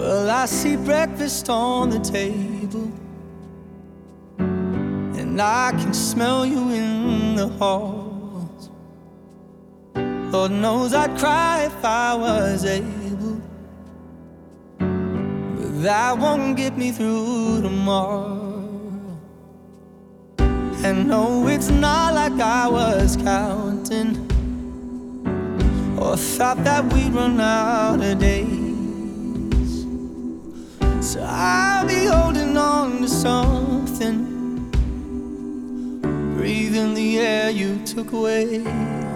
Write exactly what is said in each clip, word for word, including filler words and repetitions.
Well, I see breakfast on the table, and I can smell you in the halls. Lord knows I'd cry if I was able, but that won't get me through tomorrow. And no, it's not like I was counting or thought that we'd run out of days. So I'll be holding on to something, breathing the air you took away.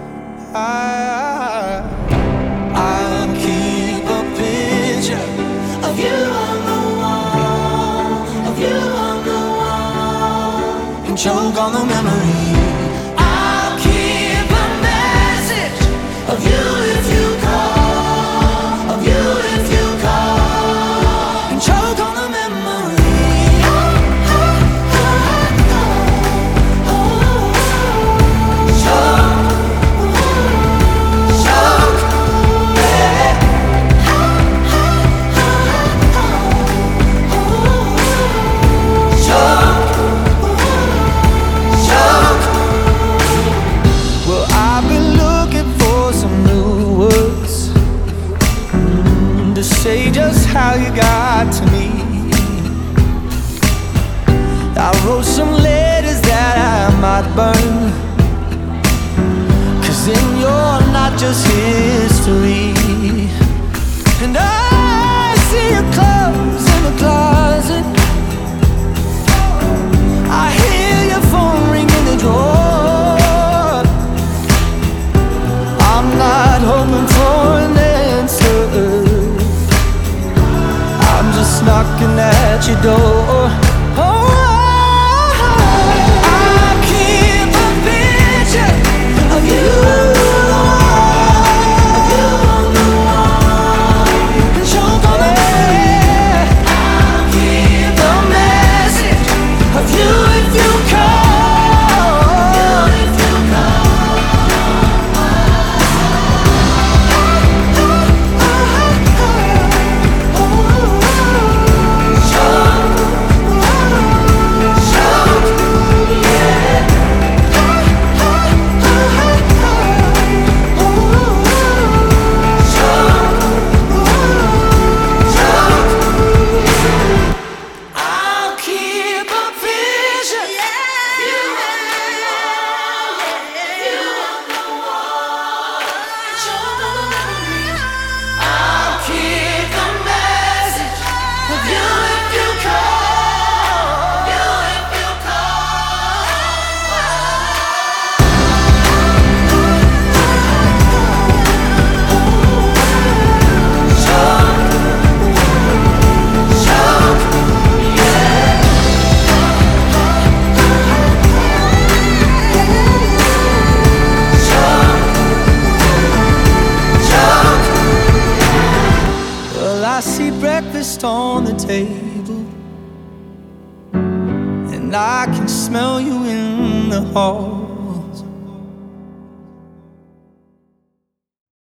I, I'll keep a picture of you on the wall, of you on the wall, and choke on the memory. I'll keep a message of you if you call, of you if you call, and choke on the memory. Say just how you got to me. I wrote some letters that I might burn, 'cause then you're not just history. And I see your clothes in the closet, I hear your phone ring in the drawer. I'm not hoping for an answer, just knocking at your door. Oh, I'll keep a picture of you, of you on the wall, and choke on the memory. I'll keep a message of you if you call, if you call. I see breakfast on the table, and I can smell you in the hall.